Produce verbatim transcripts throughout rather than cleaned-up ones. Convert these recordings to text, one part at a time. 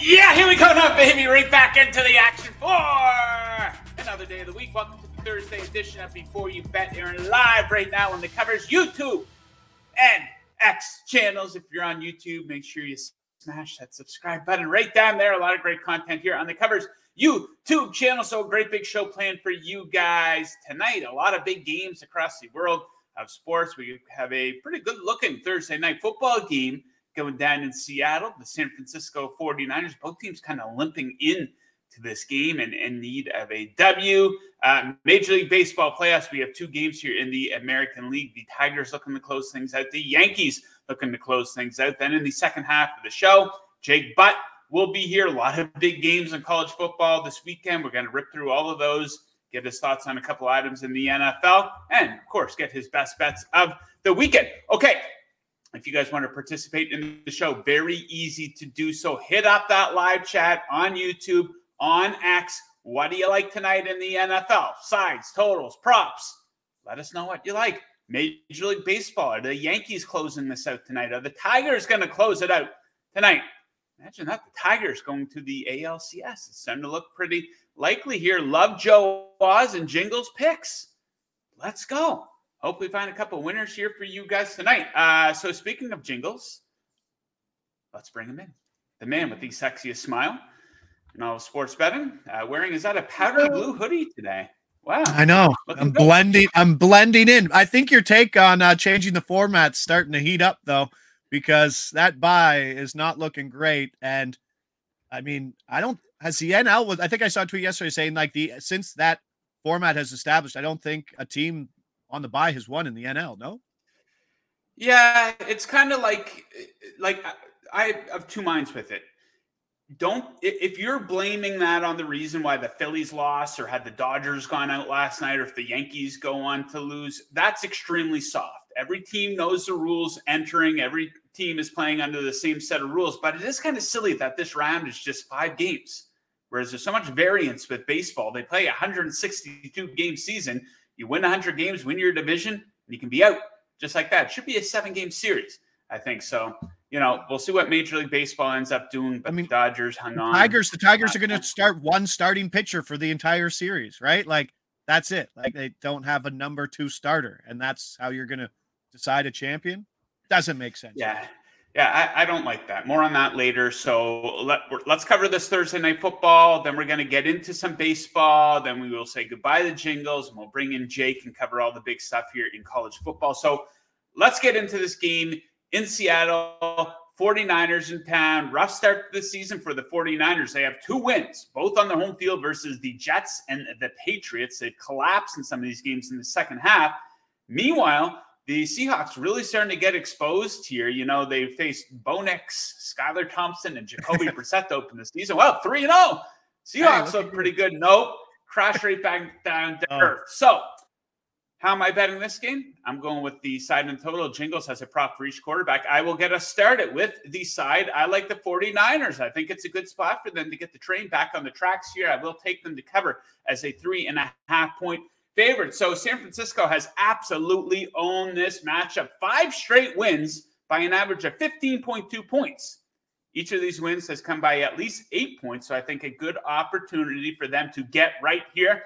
Yeah, here we go now, baby. Right back into the action for another day of the week. Welcome to the Thursday edition of Before You Bet. Aaron live right now on the Covers YouTube and X channels. If you're on YouTube, make sure you smash that subscribe button right down there. A lot of great content here on the Covers YouTube channel. So a great big show planned for you guys tonight. A lot of big games across the world of sports. We have a pretty good looking Thursday night football game going down in Seattle. The San Francisco forty-niners, both teams kind of limping in to this game and in need of a W. Uh, Major League Baseball playoffs, we have two games here in the American League. The Tigers looking to close things out. The Yankees looking to close things out. Then in the second half of the show, Jake Butt will be here. A lot of big games in college football this weekend. We're going to rip through all of those, get his thoughts on a couple items in the N F L, and, of course, get his best bets of the weekend. Okay. If you guys want to participate in the show, very easy to do so. Hit up that live chat on YouTube, on X. What do you like tonight in the N F L? Sides, totals, props. Let us know what you like. Major League Baseball. Are the Yankees closing this out tonight? Are the Tigers going to close it out tonight? Imagine that. The Tigers going to the A L C S. It's starting to look pretty likely here. Love Joe Oz and Jingles picks. Let's go. Hopefully find a couple winners here for you guys tonight. Uh, so speaking of Jingles, let's bring him in. The man with the sexiest smile in all of sports betting. Uh, wearing, is that a powder blue hoodie today? Wow. I know. I'm good. blending. I'm blending in. I think your take on uh, changing the format's starting to heat up, though, because that buy is not looking great. And I mean, I don't, has the N L was, I think I saw a tweet yesterday saying like the, since that format has established, I don't think a team on the bye has won in the N L, no? Yeah, it's kind of like, like I have two minds with it. Don't, if you're blaming that on the reason why the Phillies lost or had the Dodgers gone out last night or if the Yankees go on to lose, that's extremely soft. Every team knows the rules entering. Every team is playing under the same set of rules, but it is kind of silly that this round is just five games, whereas there's so much variance with baseball. They play a one hundred sixty-two game season. You win one hundred games, win your division, and you can be out just like that. It should be a seven-game series, I think. So, you know, we'll see what Major League Baseball ends up doing. But I mean, the Dodgers hung the on. Tigers, the Tigers are going to start one starting pitcher for the entire series, right? Like, that's it. Like, they don't have a number two starter, and that's how you're going to decide a champion? Doesn't make sense. Yeah. Yeah, I, I don't like that. More on that later. So let, let's cover this Thursday night football. Then we're going to get into some baseball. Then we will say goodbye to Jingles, and we'll bring in Jake and cover all the big stuff here in college football. So let's get into this game in Seattle. forty-niners in town. Rough start to the season for the forty-niners. They have two wins, both on the home field versus the Jets and the Patriots. They've collapsed in some of these games in the second half. Meanwhile, the Seahawks really starting to get exposed here. You know, they faced Bo Nix, Skylar Thompson, and Jacoby Brissett to open the season. Well, three and oh. Seahawks hey, look pretty good. Nope. Crash right back down to oh. earth. So, how am I betting this game? I'm going with the side and total. Jingles has a prop for each quarterback. I will get us started with the side. I like the forty-niners. I think it's a good spot for them to get the train back on the tracks here. I will take them to cover as a three and a half point favorite. So San Francisco has absolutely owned this matchup. Five straight wins by an average of fifteen point two points. Each of these wins has come by at least eight points. So I think a good opportunity for them to get right here.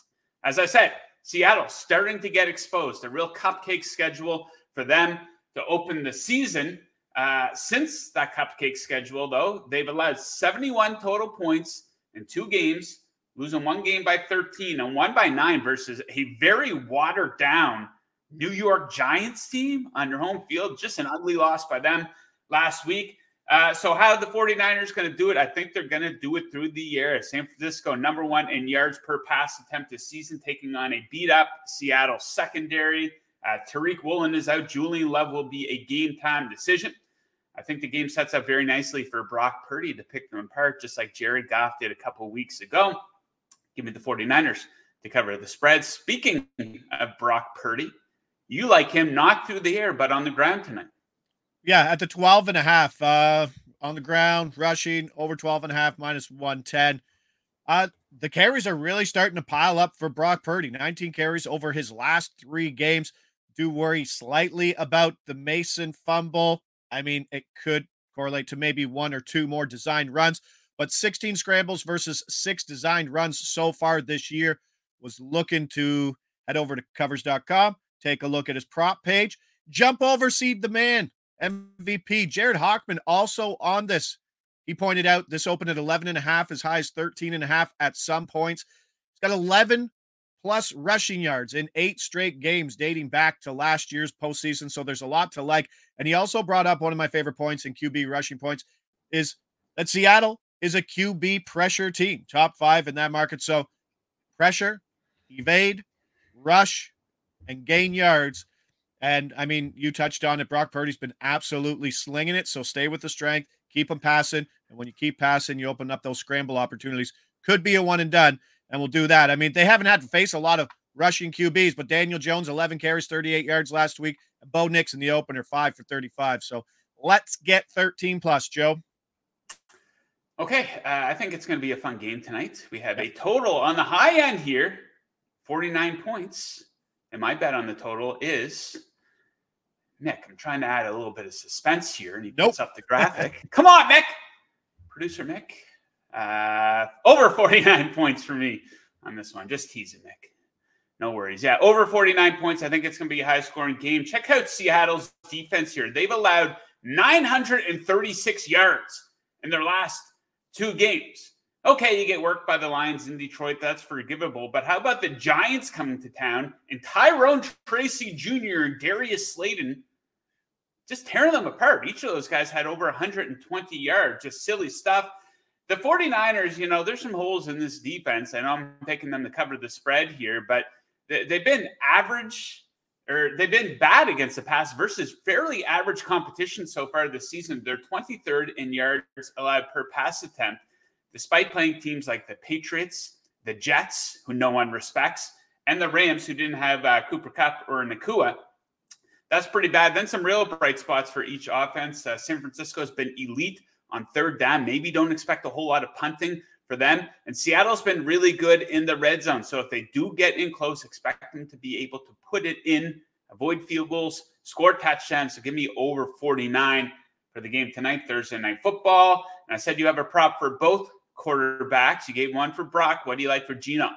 As I said, Seattle starting to get exposed. A real cupcake schedule for them to open the season. Uh, since that cupcake schedule, though, they've allowed seventy-one total points in two games, losing one game by thirteen and one by nine versus a very watered down New York Giants team on their home field. Just an ugly loss by them last week. Uh, so how are the forty-niners going to do it? I think they're going to do it through the air. San Francisco, number one in yards per pass attempt this season, taking on a beat-up Seattle secondary. Uh, Tariq Woolen is out. Julian Love will be a game-time decision. I think the game sets up very nicely for Brock Purdy to pick them apart, just like Jared Goff did a couple of weeks ago. Give me the forty-niners to cover the spread. Speaking of Brock Purdy, you like him not through the air, but on the ground tonight. Yeah, at the twelve and a half, uh, on the ground, rushing, over twelve and a half, minus one ten. Uh, the carries are really starting to pile up for Brock Purdy. nineteen carries over his last three games. Do worry slightly about the Mason fumble. I mean, it could correlate to maybe one or two more designed runs. but sixteen scrambles versus six designed runs so far this year. Was looking to head over to covers dot com, take a look at his prop page, jump over, seed the man, M V P. Jared Hockman also on this. He pointed out this opened at eleven and a half, as high as thirteen and a half at some points. He's got eleven plus rushing yards in eight straight games dating back to last year's postseason. So there's a lot to like. And he also brought up one of my favorite points in Q B rushing points is that Seattle is a Q B pressure team, top five in that market. So pressure, evade, rush, and gain yards. And I mean, you touched on it. Brock Purdy's been absolutely slinging it. So stay with the strength, keep him passing. And when you keep passing, you open up those scramble opportunities. Could be a one and done. And we'll do that. I mean, they haven't had to face a lot of rushing Q Bs, but Daniel Jones, eleven carries, thirty-eight yards last week. And Bo Nix in the opener, five for thirty-five. So let's get thirteen plus, Joe. Okay, uh, I think it's going to be a fun game tonight. We have a total on the high end here, forty-nine points. And my bet on the total is, Nick, I'm trying to add a little bit of suspense here. And he nope. puts up the graphic. Come on, Nick. Producer Nick. Uh, over forty-nine points for me on this one. Just teasing, Nick. No worries. Yeah, over forty-nine points. I think it's going to be a high-scoring game. Check out Seattle's defense here. They've allowed nine hundred thirty-six yards in their last two games. Okay, you get worked by the Lions in Detroit. That's forgivable. But how about the Giants coming to town and Tyrone Tracy Junior and Darius Slayton just tearing them apart? Each of those guys had over one hundred twenty yards. Just silly stuff. The 49ers, you know, there's some holes in this defense. I know I'm taking them to cover the spread here, but they, they've been average or they've been bad against the pass versus fairly average competition so far this season. They're twenty-third in yards allowed per pass attempt, despite playing teams like the Patriots, the Jets, who no one respects, and the Rams, who didn't have uh, Cooper Kupp or Nakua. That's pretty bad. Then some real bright spots for each offense. Uh, San Francisco's been elite on third down. Maybe don't expect a whole lot of punting for them. And Seattle's been really good in the red zone. So if they do get in close, expect them to be able to put it in, avoid field goals, score touchdowns. So give me over forty-nine for the game tonight, Thursday Night Football. And I said you have a prop for both quarterbacks. You gave one for Brock. What do you like for Geno?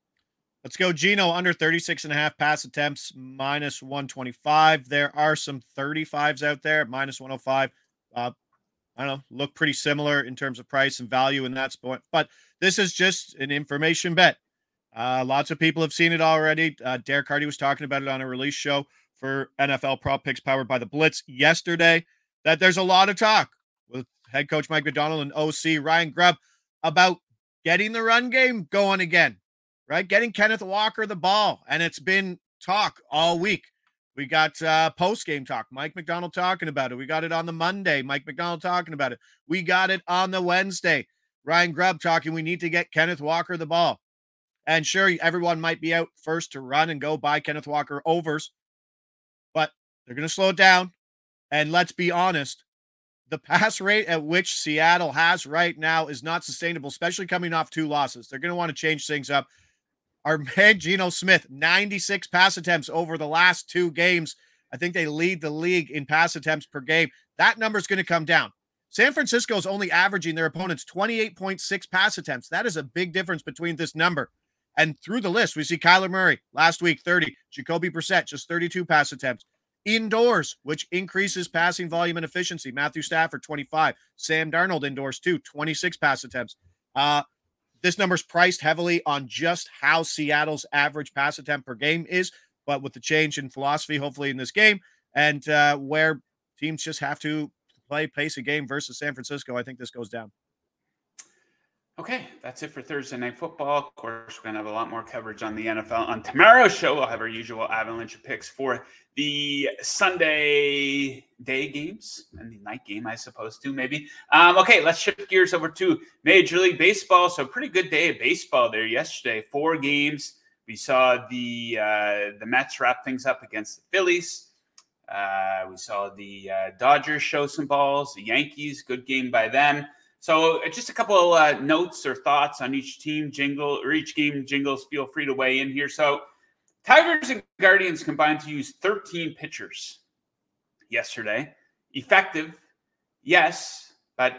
Let's go Geno under thirty-six and a half pass attempts, minus one twenty-five. There are some thirty-fives out there, minus one oh five. Uh, I don't know, look pretty similar in terms of price and value in that spot. But this is just an information bet. Uh, lots of people have seen it already. Uh, Derek Hardy was talking about it on a release show for N F L Prop Picks powered by the Blitz yesterday, that there's a lot of talk with head coach Mike Macdonald and O C Ryan Grubb about getting the run game going again, right? Getting Kenneth Walker the ball. And it's been talk all week. We got uh, post-game talk. Mike Macdonald talking about it. We got it on the Monday. Mike Macdonald talking about it. We got it on the Wednesday. Ryan Grubb talking, we need to get Kenneth Walker the ball. And sure, everyone might be out first to run and go buy Kenneth Walker overs, but they're going to slow it down. And let's be honest, the pass rate at which Seattle has right now is not sustainable, especially coming off two losses. They're going to want to change things up. Our man, Geno Smith, ninety-six pass attempts over the last two games. I think they lead the league in pass attempts per game. That number is going to come down. San Francisco is only averaging their opponents twenty-eight point six pass attempts. That is a big difference between this number. And through the list, we see Kyler Murray last week, thirty. Jacoby Brissett, just thirty-two pass attempts. Indoors, which increases passing volume and efficiency. Matthew Stafford, twenty-five. Sam Darnold indoors, too, twenty-six pass attempts. Uh, This number's priced heavily on just how Seattle's average pass attempt per game is, but with the change in philosophy, hopefully in this game, and uh, where teams just have to play pace a game versus San Francisco, I think this goes down. Okay, that's it for Thursday Night Football. Of course, we're going to have a lot more coverage on the N F L on tomorrow's show. We'll have our usual avalanche of picks for the Sunday day games and the night game, I suppose, too, maybe. Um, okay, let's shift gears over to Major League Baseball. So pretty good day of baseball there yesterday. Four games. We saw the uh, the Mets wrap things up against the Phillies. Uh, we saw the uh, Dodgers show some balls. The Yankees, good game by them. So just a couple uh, notes or thoughts on each team jingle or each game jingles. Feel free to weigh in here. So Tigers and Guardians combined to use thirteen pitchers yesterday. Effective, yes, but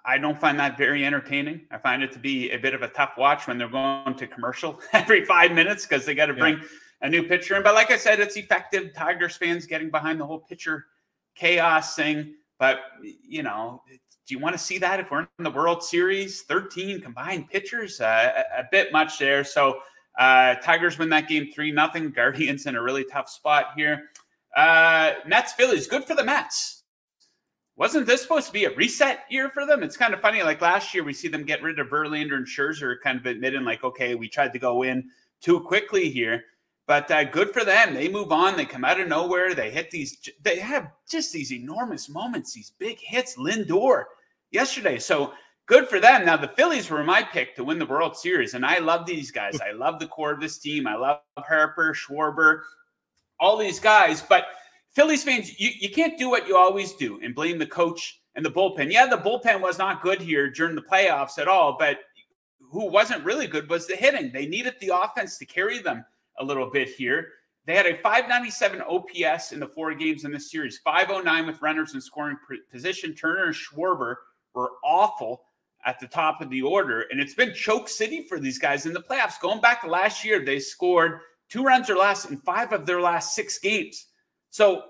I don't find that very entertaining. I find it to be a bit of a tough watch when they're going to commercial every five minutes because they got to bring yeah. a new pitcher in. But like I said, it's effective. Tigers fans getting behind the whole pitcher chaos thing. But, you know, do you want to see that if we're in the World Series? thirteen combined pitchers, uh, a, a bit much there. So uh, Tigers win that game three nothing. Guardians in a really tough spot here. Uh, Mets, Phillies, good for the Mets. Wasn't this supposed to be a reset year for them? It's kind of funny. Like last year, we see them get rid of Verlander and Scherzer, kind of admitting like, okay, we tried to go in too quickly here. But uh, good for them. They move on. They come out of nowhere. They hit these. They have just these enormous moments, these big hits. Lindor yesterday. So good for them. Now, the Phillies were my pick to win the World Series. And I love these guys. I love the core of this team. I love Harper, Schwarber, all these guys. But Phillies fans, you, you can't do what you always do and blame the coach and the bullpen. Yeah, the bullpen was not good here during the playoffs at all. But who wasn't really good was the hitting. They needed the offense to carry them a little bit here. They had a five ninety-seven O P S in the four games in this series, five oh nine with runners in scoring position. Turner and Schwarber were awful at the top of the order, and it's been choke city for these guys in the playoffs. Going back to last year, they scored two runs or less in five of their last six games. So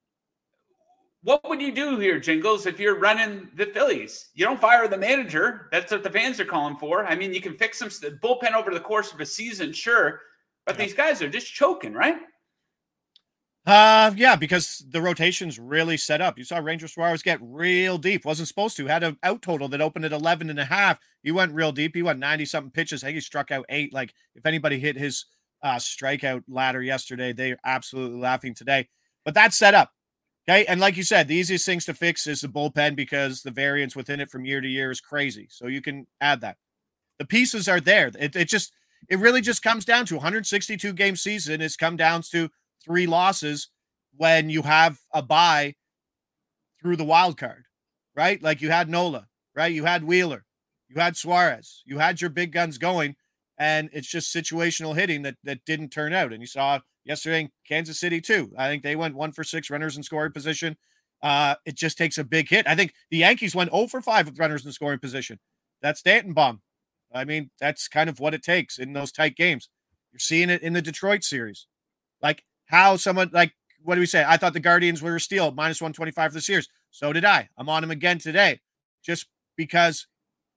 what would you do here, Jingles, if you're running the Phillies? You don't fire the manager. That's what the fans are calling for. I mean, you can fix some bullpen over the course of a season, sure, but yeah. These guys are just choking, right? Uh, yeah, because the rotation's really set up. You saw Ranger Suarez get real deep. Wasn't supposed to. Had an out total that opened at eleven and a half. He went real deep. He went ninety-something pitches. I think he struck out eight. Like, if anybody hit his uh, strikeout ladder yesterday, they're absolutely laughing today. But that's set up. Okay, and like you said, the easiest things to fix is the bullpen because the variance within it from year to year is crazy. So you can add that. The pieces are there. It, it just, it really just comes down to one hundred sixty-two game season. It's come down to three losses when you have a bye through the wild card, right? Like you had Nola, right? You had Wheeler, you had Suarez, you had your big guns going, and it's just situational hitting that that didn't turn out. And you saw yesterday in Kansas City too. I think they went one for six runners in scoring position. Uh, it just takes a big hit. I think the Yankees went zero for five with runners in scoring position. That's Stanton bomb. I mean, that's kind of what it takes in those tight games. You're seeing it in the Detroit series. Like how someone, like, what do we say? I thought the Guardians were a steal, minus one twenty-five for the series. So did I. I'm on them again today just because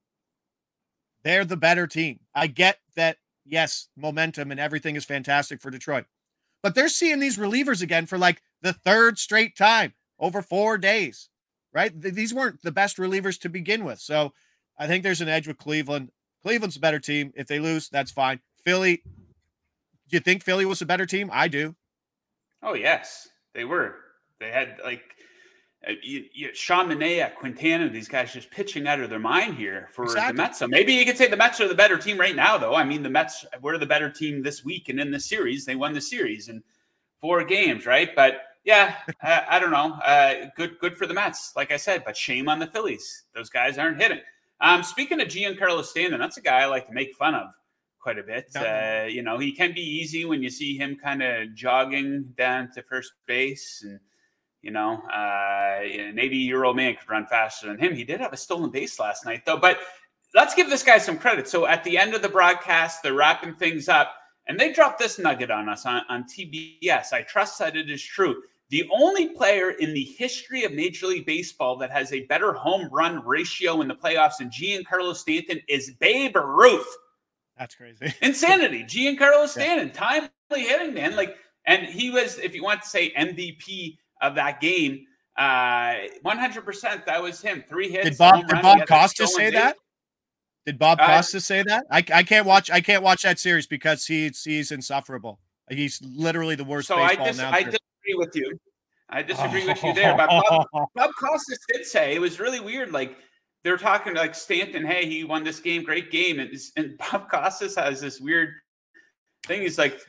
they're the better team. I get that, yes, momentum and everything is fantastic for Detroit. But they're seeing these relievers again for like the third straight time over four days, right? These weren't the best relievers to begin with. So I think there's an edge with Cleveland. Cleveland's a better team. If they lose, that's fine. Philly, do you think Philly was a better team? I do. Oh, yes, they were. They had like uh, you, you, Sean Manaea, Quintana, these guys just pitching out of their mind here for exactly. the Mets. So maybe you could say the Mets are the better team right now, though. I mean, the Mets were the better team this week and in the series. They won the series in four games, right? But yeah, I, I don't know. Uh, good, good for the Mets, like I said, but shame on the Phillies. Those guys aren't hitting. Um, speaking of Giancarlo Stanton, that's a guy I like to make fun of quite a bit. Uh, you know, he can be easy when you see him kind of jogging down to first base and, you know, uh, an eighty-year-old man could run faster than him. He did have a stolen base last night, though. But let's give this guy some credit. So at the end of the broadcast, they're wrapping things up, and they dropped this nugget on us on, on T B S. I trust that it is true. The only player in the history of Major League Baseball that has a better home run ratio in the playoffs than Giancarlo Stanton is Babe Ruth. That's crazy. Insanity. Giancarlo Stanton, yeah. Timely hitting, man. Like, and he was, if you want to say M V P of that game, uh, one hundred percent that was him. Three hits. Did Bob, did Bob Costas say that? Did Bob Costas say that? I, I can't watch. I can't watch that series because he's he's insufferable. He's literally the worst. So baseball I dis- announcer. I disagree with you. I disagree with you there. But Bob, Bob Costas did say it was really weird. Like they were talking like Stanton. Hey, he won this game. Great game. And, and Bob Costas has this weird thing. He's like,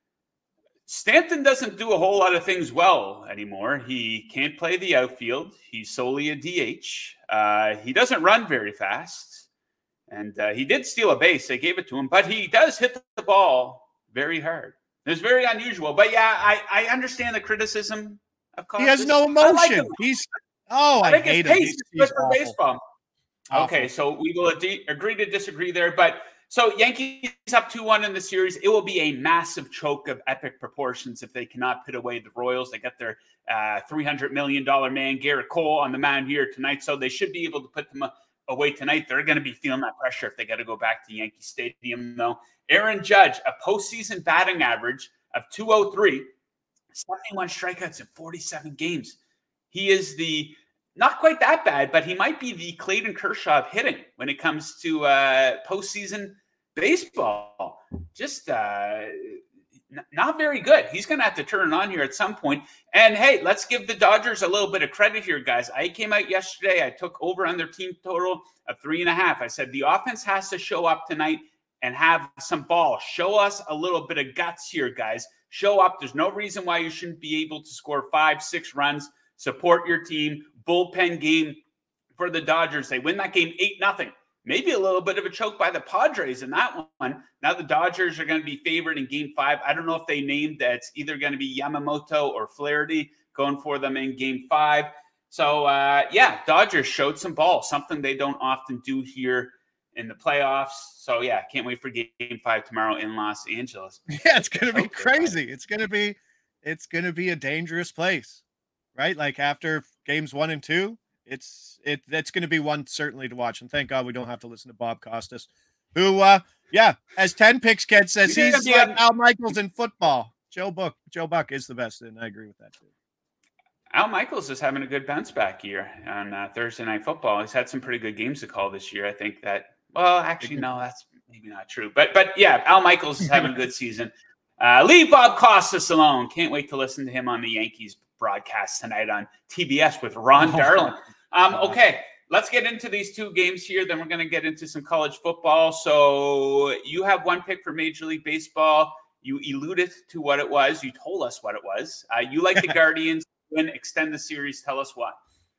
Stanton doesn't do a whole lot of things well anymore. He can't play the outfield. He's solely a D H. Uh, he doesn't run very fast. And uh, he did steal a base. They gave it to him. But he does hit the ball very hard. It's very unusual. But, yeah, I, I understand the criticism of Costas. He has no emotion. Like He's – oh, I, I think hate his him. pace is good for baseball. Awful. Okay, so we will ad- agree to disagree there. But so Yankees up two one in the series. It will be a massive choke of epic proportions if they cannot put away the Royals. They got their uh, three hundred million dollars man, Garrett Cole, on the mound here tonight. So they should be able to put them away tonight. They're going to be feeling that pressure if they got to go back to Yankee Stadium, though. Aaron Judge, a postseason batting average of two oh three, seventy-one strikeouts in forty-seven games. He is the not quite that bad, but he might be the Clayton Kershaw of hitting when it comes to uh, postseason baseball. Just uh, n- not very good. He's going to have to turn it on here at some point. And hey, let's give the Dodgers a little bit of credit here, guys. I came out yesterday. I took over on their team total of three and a half. I said the offense has to show up tonight and have some ball. Show us a little bit of guts here, guys. Show up. There's no reason why you shouldn't be able to score five, six runs. Support your team. Bullpen game for the Dodgers. They win that game eight nothing. Maybe a little bit of a choke by the Padres in that one. Now the Dodgers are going to be favored in game five. I don't know if they named that it's either going to be Yamamoto or Flaherty going for them in game five. So, uh, yeah, Dodgers showed some ball, something they don't often do here in the playoffs. So, yeah, can't wait for game five tomorrow in Los Angeles. Yeah, it's going to be crazy. It's going to be, it's going to be a dangerous place, right? Like after games one and two, it's, it, that's going to be one certainly to watch. And thank God we don't have to listen to Bob Costas, who, uh, yeah, as ten picks kid says, He's he's like Al Michaels in football. Joe Buck, Joe Buck is the best. And I agree with that too. Al Michaels is having a good bounce back year on uh, Thursday Night Football. He's had some pretty good games to call this year. I think that, well, actually, no, that's maybe not true. But, but yeah, Al Michaels is having a good season. Uh, leave Bob Costas alone. Can't wait to listen to him on the Yankees broadcast tonight on T B S with Ron Darling. Um, okay, let's get into these two games here. Then we're going to get into some college football. So you have one pick for Major League Baseball. You alluded to what it was. You told us what it was. Uh, you like the Guardians. Win, extend the series. Tell us what.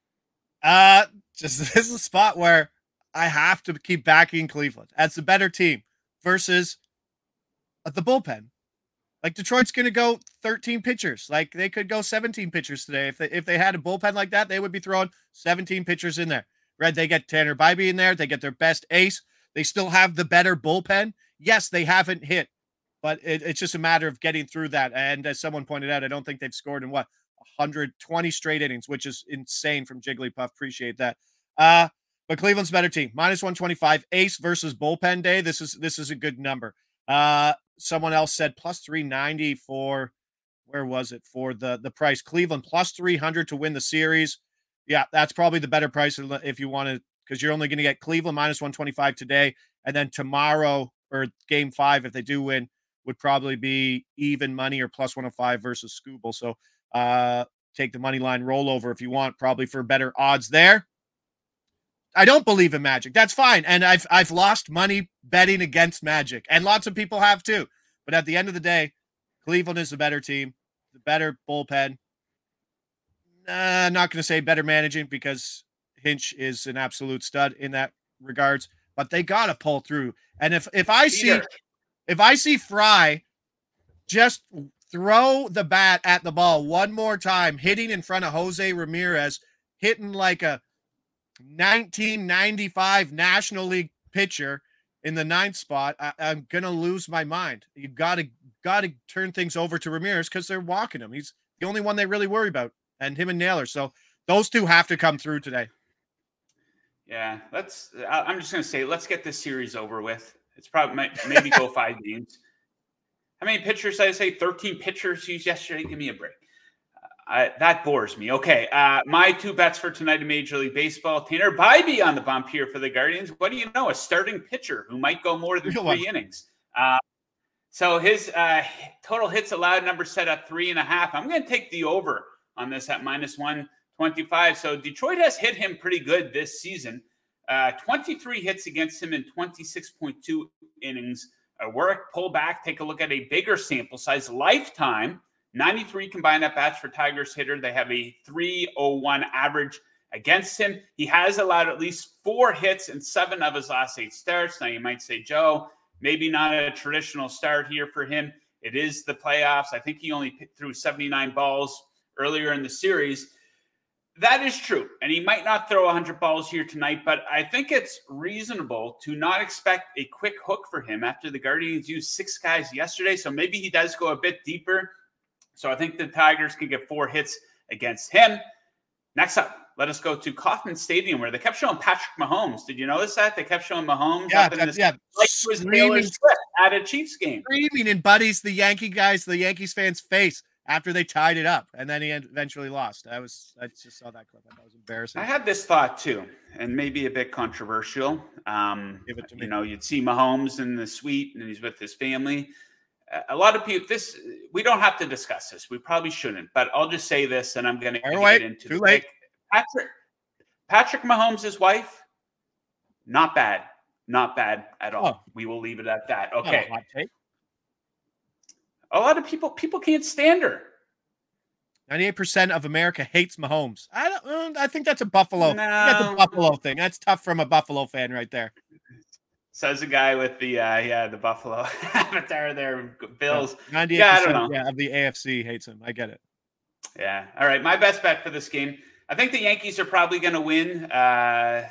Uh, just this is a spot where I have to keep backing Cleveland as the better team versus the bullpen. Like Detroit's going to go thirteen pitchers. Like they could go seventeen pitchers today. If they, if they had a bullpen like that, they would be throwing seventeen pitchers in there. Right? They get Tanner Bybee in there. They get their best ace. They still have the better bullpen. Yes, they haven't hit, but it, it's just a matter of getting through that. And as someone pointed out, I don't think they've scored in what, one hundred twenty straight innings, which is insane from Jigglypuff. Appreciate that. Uh, but Cleveland's better team. Minus one twenty-five. Ace versus bullpen day. This is this is a good number. Uh, someone else said plus three ninety for, where was it? For the, the price. Cleveland plus three hundred to win the series. Yeah, that's probably the better price if you want to, because you're only going to get Cleveland minus one twenty-five today. And then tomorrow, or game five, if they do win, would probably be even money or plus one oh five versus Scooble. So uh, take the money line rollover if you want, probably for better odds there. I don't believe in Magic. That's fine. And I've I've lost money betting against Magic. And lots of people have too. But at the end of the day, Cleveland is the better team, the better bullpen. Uh, I'm not going to say better managing because Hinch is an absolute stud in that regards. But they got to pull through. And if if I see if I see Fry just throw the bat at the ball one more time, hitting in front of Jose Ramirez, hitting like a nineteen ninety-five National League pitcher in the ninth spot, I, I'm gonna lose my mind. You gotta gotta turn things over to Ramirez because they're walking him. He's the only one they really worry about, and him and Naylor. So those two have to come through today. Yeah, let's. I'm just gonna say, let's get this series over with. It's probably maybe go five games. How many pitchers did I say? thirteen pitchers used yesterday. Give me a break. Uh, that bores me. Okay, uh, my two bets for tonight in Major League Baseball. Tanner Bybee on the bump here for the Guardians. What do you know? A starting pitcher who might go more than Real three one. innings. Uh, so his uh, total hits allowed number set at three and a half. I'm going to take the over on this at minus one twenty-five. So Detroit has hit him pretty good this season. Uh, twenty-three hits against him in twenty-six point two innings. Uh, work, pull back, take a look at a bigger sample size. Lifetime, ninety-three combined at-bats for Tigers hitter. They have a three oh one average against him. He has allowed at least four hits in seven of his last eight starts. Now, you might say, Joe, maybe not a traditional start here for him. It is the playoffs. I think he only threw seventy-nine balls earlier in the series. That is true. And he might not throw one hundred balls here tonight, but I think it's reasonable to not expect a quick hook for him after the Guardians used six guys yesterday. So maybe he does go a bit deeper. So I think the Tigers can get four hits against him. Next up, let us go to Kauffman Stadium, where they kept showing Patrick Mahomes. Did you notice that? They kept showing Mahomes yeah, up in this yeah. like it was Taylor Swift at a Chiefs game. Screaming in Buddy's, the Yankee guys, the Yankees fans' face after they tied it up, and then he eventually lost. I was, I just saw that clip. That was embarrassing. I had this thought too, and maybe a bit controversial. Um, Give it to me. You know, you'd see Mahomes in the suite, and he's with his family. A lot of people, this we don't have to discuss this. We probably shouldn't, but I'll just say this, and I'm going to get into Too the late. pick. Patrick, Patrick Mahomes' wife, not bad, not bad at all. Oh. We will leave it at that. Okay. Hot take. A lot of people, people can't stand her. ninety-eight percent of America hates Mahomes. I don't. I think that's a Buffalo. No. That's a Buffalo thing. That's tough from a Buffalo fan right there. Says a guy with the uh, yeah the Buffalo avatar there, Bills. ninety-eight Yeah, I percent don't know. yeah, of the A F C hates him. I get it. Yeah. All right. My best bet for this game. I think the Yankees are probably going to win. Uh,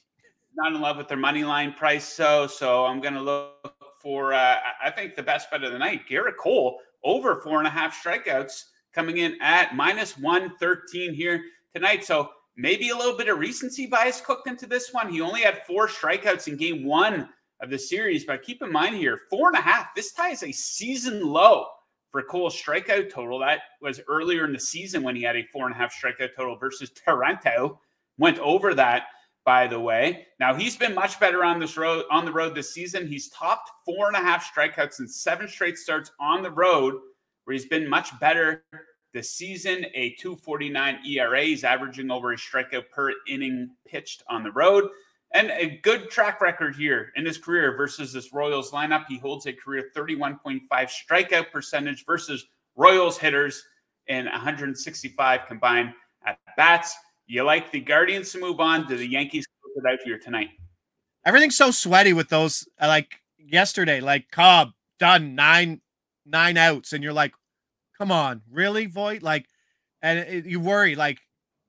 not in love with their money line price, so so I'm going to look for. Uh, I think the best bet of the night, Garrett Cole over four and a half strikeouts, coming in at minus one thirteen here tonight. So maybe a little bit of recency bias cooked into this one. He only had four strikeouts in game one of the series, but keep in mind here, four and a half. This ties a season low for Cole's strikeout total. That was earlier in the season when he had a four and a half strikeout total versus Toronto. Went over that, by the way. Now he's been much better on this road on the road this season. He's topped four and a half strikeouts in seven straight starts on the road, where he's been much better this season. A two forty-nine E R A. He's averaging over a strikeout per inning pitched on the road. And a good track record here in his career versus this Royals lineup. He holds a career thirty-one point five strikeout percentage versus Royals hitters and one hundred sixty-five combined at bats. You like the Guardians to move on? Do the Yankees close it out here tonight? Everything's so sweaty with those. Like yesterday, like Cobb done nine nine outs, and you're like, come on, really, Voit? Like, and it, you worry, like,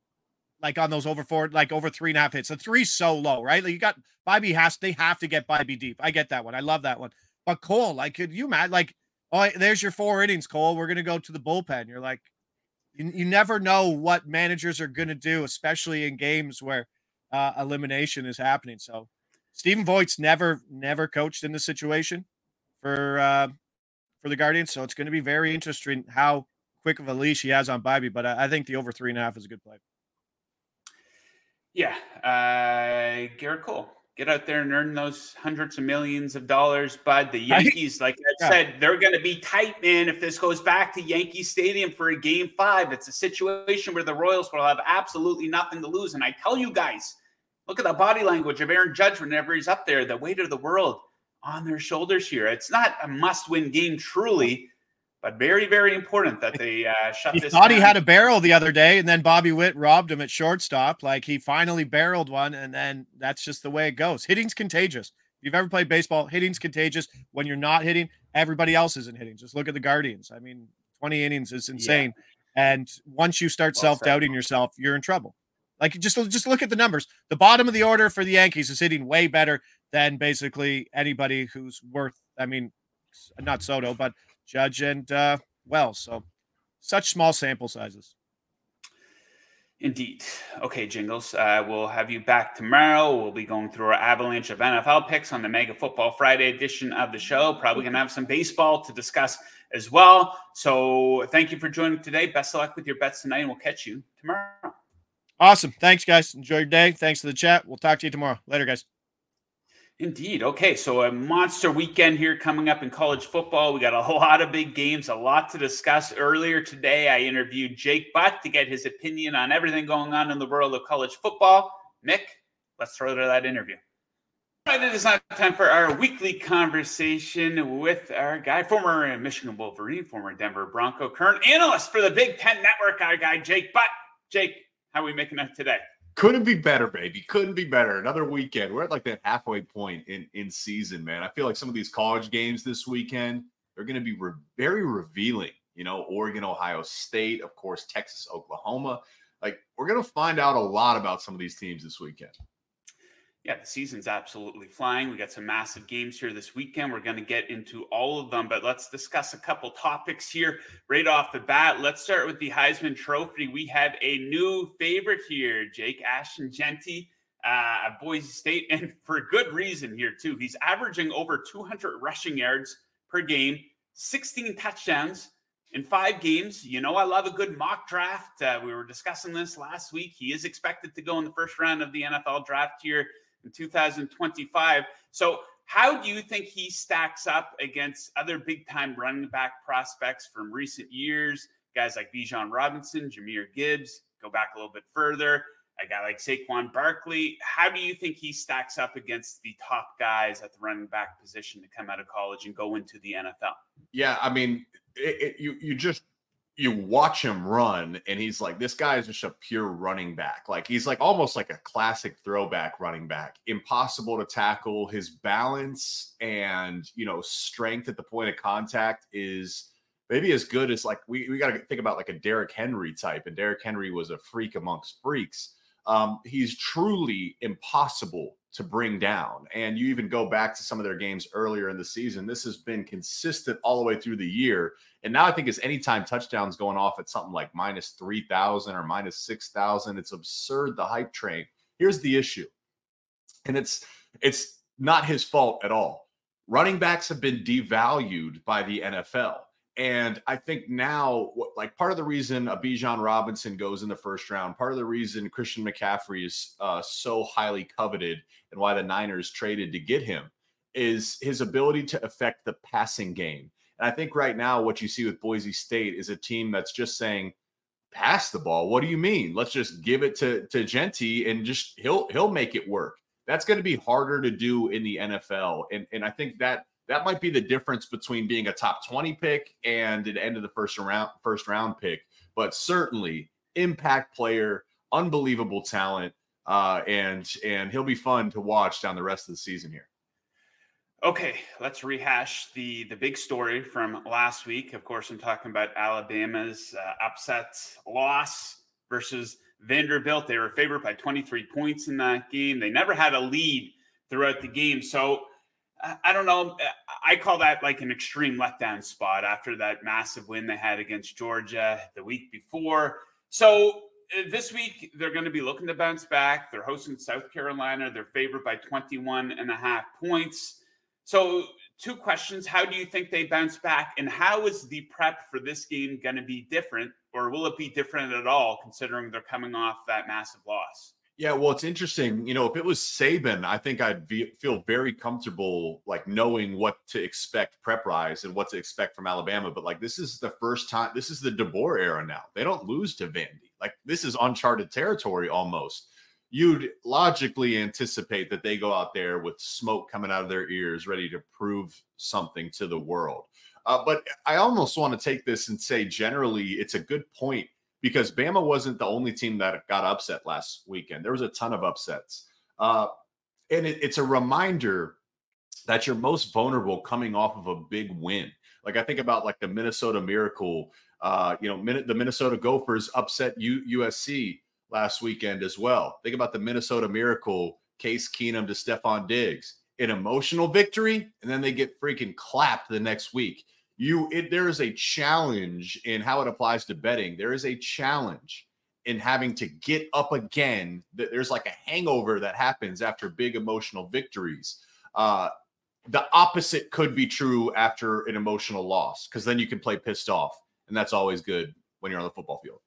like on those over four, like over three and a half hits. The three's so low, right? Like you got Bobby has they have to get Bobby deep. I get that one. I love that one. But Cole, like, could you imagine? Like, oh, there's your four innings, Cole. We're gonna go to the bullpen. You're like, you, you never know what managers are gonna do, especially in games where uh, elimination is happening. So, Stephen Voigt's never, never coached in this situation for uh, for the Guardians. So it's going to be very interesting how quick of a leash he has on Bobby. But I, I think the over three and a half is a good play. Yeah, uh, Garrett Cole, get out there and earn those hundreds of millions of dollars. But the Yankees, like I Yeah. said, they're going to be tight, man. If this goes back to Yankee Stadium for a game five, it's a situation where the Royals will have absolutely nothing to lose. And I tell you guys, look at the body language of Aaron Judge whenever he's up there, the weight of the world on their shoulders here. It's not a must-win game, truly, but very, very important that they uh, shut He this thought down. he had a barrel the other day, and then Bobby Witt robbed him at shortstop. Like he finally barreled one, and then that's just the way it goes. Hitting's contagious. If you've ever played baseball, hitting's contagious. When you're not hitting, everybody else isn't hitting. Just look at the Guardians. I mean, twenty innings is insane. Yeah. And once you start Well self-doubting said. yourself, you're in trouble. Like just, just look at the numbers. The bottom of the order for the Yankees is hitting way better than basically anybody who's worth, I mean, not Soto, but Judge and uh, Wells. So such small sample sizes. Indeed. Okay, Jingles. Uh, we'll have you back tomorrow. We'll be going through our avalanche of N F L picks on the Mega Football Friday edition of the show. Probably going to have some baseball to discuss as well. So thank you for joining today. Best of luck with your bets tonight, and we'll catch you tomorrow. Awesome. Thanks, guys. Enjoy your day. Thanks for the chat. We'll talk to you tomorrow. Later, guys. Indeed. Okay, so a monster weekend here coming up in college football. We got a lot of big games, a lot to discuss. Earlier today, I interviewed Jake Butt to get his opinion on everything going on in the world of college football. Nick, let's throw to that interview. All right, it is now time for our weekly conversation with our guy, former Michigan Wolverine, former Denver Bronco, current analyst for the Big Ten Network, our guy, Jake Butt. Jake, how are we making out today? Couldn't be better, baby. Couldn't be better. Another weekend. We're at like that halfway point in, in season, man. I feel like some of these college games this weekend, they're going to be re- very revealing. You know, Oregon, Ohio State, of course, Texas, Oklahoma. Like, we're going to find out a lot about some of these teams this weekend. Yeah, the season's absolutely flying. We got some massive games here this weekend. We're going to get into all of them, but let's discuss a couple topics here right off the bat. Let's start with the Heisman Trophy. We have a new favorite here, Jake Ashton Jeanty, uh, at Boise State, and for good reason here too. He's averaging over two hundred rushing yards per game, sixteen touchdowns in five games. You know, I love a good mock draft. Uh, we were discussing this last week. He is expected to go in the first round of the N F L draft here in two thousand twenty-five. So how do you think he stacks up against other big-time running back prospects from recent years? Guys like Bijan Robinson, Jahmyr Gibbs, go back a little bit further. A guy like Saquon Barkley. How do you think he stacks up against the top guys at the running back position to come out of college and go into the N F L? Yeah, I mean, it, it, you you just you watch him run, and he's like, this guy is just a pure running back. Like, he's like almost like a classic throwback running back. Impossible to tackle. His balance and, you know, strength at the point of contact is maybe as good as, like, we, we got to think about like a Derrick Henry type. And Derrick Henry was a freak amongst freaks. Um, he's truly impossible to bring down. And you even go back to some of their games earlier in the season. This has been consistent all the way through the year. And now I think his anytime touchdowns going off at something like minus three thousand or minus six thousand. It's absurd, the hype train. Here's the issue. And it's it's not his fault at all. Running backs have been devalued by the N F L. And I think now, like, part of the reason a Bijan Robinson goes in the first round, part of the reason Christian McCaffrey is uh, so highly coveted and why the Niners traded to get him is his ability to affect the passing game. And I think right now what you see with Boise State is a team that's just saying, pass the ball. What do you mean? Let's just give it to, to Jeanty and just he'll he'll make it work. That's going to be harder to do in the N F L. And, and I think that that might be the difference between being a top twenty pick and an end of the first round first round pick. But certainly impact player, unbelievable talent, uh, and and he'll be fun to watch down the rest of the season here. Okay, let's rehash the the big story from last week. Of course, I'm talking about Alabama's uh, upset loss versus Vanderbilt. They were favored by twenty-three points in that game. They never had a lead throughout the game. So I don't know. I call that like an extreme letdown spot after that massive win they had against Georgia the week before. So this week, they're going to be looking to bounce back. They're hosting South Carolina. They're favored by twenty-one and a half points. So two questions. How do you think they bounce back? And how is the prep for this game going to be different? Or will it be different at all, considering they're coming off that massive loss? Yeah, well, it's interesting. You know, if it was Saban, I think I'd be, feel very comfortable, like, knowing what to expect prep-wise and what to expect from Alabama. But, like, this is the first time. This is the DeBoer era now. They don't lose to Vandy. Like, this is uncharted territory almost. You'd logically anticipate that they go out there with smoke coming out of their ears, ready to prove something to the world. Uh, but I almost want to take this and say, generally, it's a good point, because Bama wasn't the only team that got upset last weekend. There was a ton of upsets. Uh, and it, it's a reminder that you're most vulnerable coming off of a big win. Like, I think about, like, the Minnesota Miracle, uh, you know, Min- the Minnesota Gophers upset U- USC last weekend as well. Think about the Minnesota Miracle, Case Keenum to Stephon Diggs. An emotional victory, and then they get freaking clapped the next week. You, it, there is a challenge in how it applies to betting. There is a challenge in having to get up again. There's like a hangover that happens after big emotional victories. Uh, the opposite could be true after an emotional loss, because then you can play pissed off, and that's always good when you're on the football field.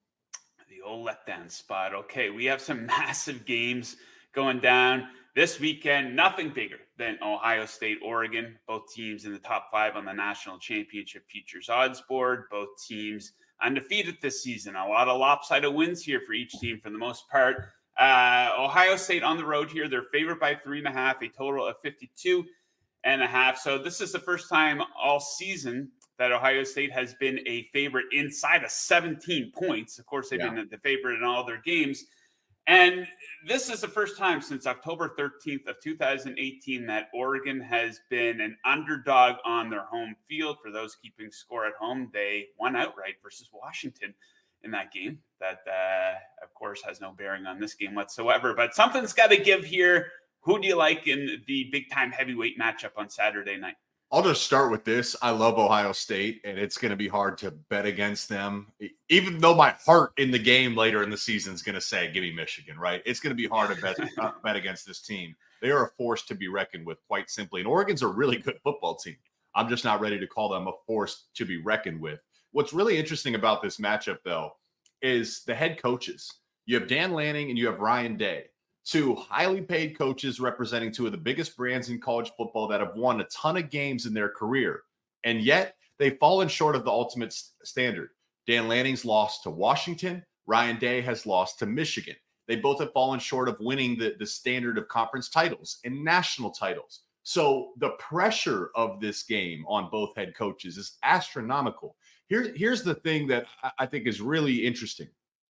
The old letdown spot. Okay, we have some massive games going down this weekend. Nothing bigger than Ohio State, Oregon. Both teams in the top five on the national championship futures odds board. Both teams undefeated this season. A lot of lopsided wins here for each team for the most part. Uh, Ohio State on the road here. They're favored by three and a half, a total of fifty-two and a half. So this is the first time all season that Ohio State has been a favorite inside of seventeen points. Of course, they've yeah. been the favorite in all their games. And this is the first time since October thirteenth of two thousand eighteen that Oregon has been an underdog on their home field. For those keeping score at home, they won outright versus Washington in that game. That, uh, of course, has no bearing on this game whatsoever. But something's got to give here. Who do you like in the big-time heavyweight matchup on Saturday night? I'll just start with this. I love Ohio State, and it's going to be hard to bet against them, even though my heart in the game later in the season is going to say, give me Michigan, right? It's going to be hard to bet, uh, bet against this team. They are a force to be reckoned with, quite simply. And Oregon's a really good football team. I'm just not ready to call them a force to be reckoned with. What's really interesting about this matchup, though, is the head coaches. You have Dan Lanning and you have Ryan Day. Two highly paid coaches representing two of the biggest brands in college football that have won a ton of games in their career. And yet they've fallen short of the ultimate standard. Dan Lanning's lost to Washington. Ryan Day has lost to Michigan. They both have fallen short of winning the, the standard of conference titles and national titles. So the pressure of this game on both head coaches is astronomical. Here, here's the thing that I think is really interesting.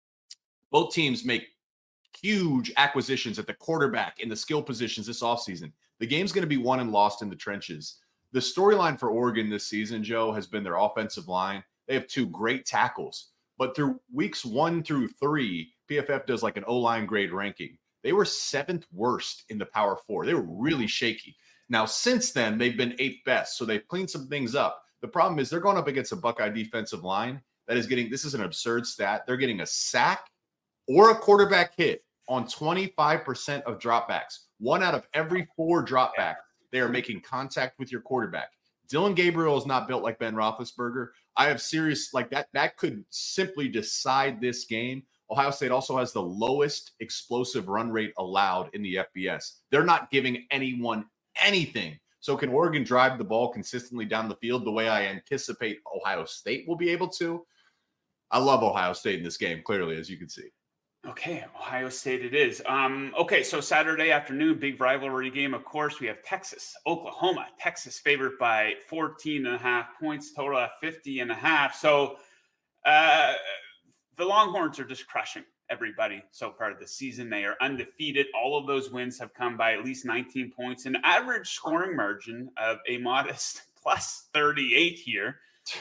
Both teams make huge acquisitions at the quarterback and the skill positions this offseason. The game's going to be won and lost in the trenches. The storyline for Oregon this season, Joe, has been their offensive line. They have two great tackles. But through weeks one through three, P F F does like an O-line grade ranking. They were seventh worst in the Power Four. They were really shaky. Now, since then, they've been eighth best, so they've cleaned some things up. The problem is they're going up against a Buckeye defensive line that is getting – this is an absurd stat. They're getting a sack or a quarterback hit on twenty-five percent of dropbacks. One out of every four dropbacks, they are making contact with your quarterback. Dylan Gabriel is not built like Ben Roethlisberger. I have serious – like that, that could simply decide this game. Ohio State also has the lowest explosive run rate allowed in the F B S. They're not giving anyone anything. So can Oregon drive the ball consistently down the field the way I anticipate Ohio State will be able to? I love Ohio State in this game, clearly, as you can see. Okay, Ohio State it is. Um, okay, so Saturday afternoon, big rivalry game, of course. We have Texas, Oklahoma. Texas favored by fourteen and a half points, total of fifty and a half. So uh, the Longhorns are just crushing everybody so far this season. They are undefeated. All of those wins have come by at least nineteen points, an average scoring margin of a modest plus thirty-eight here.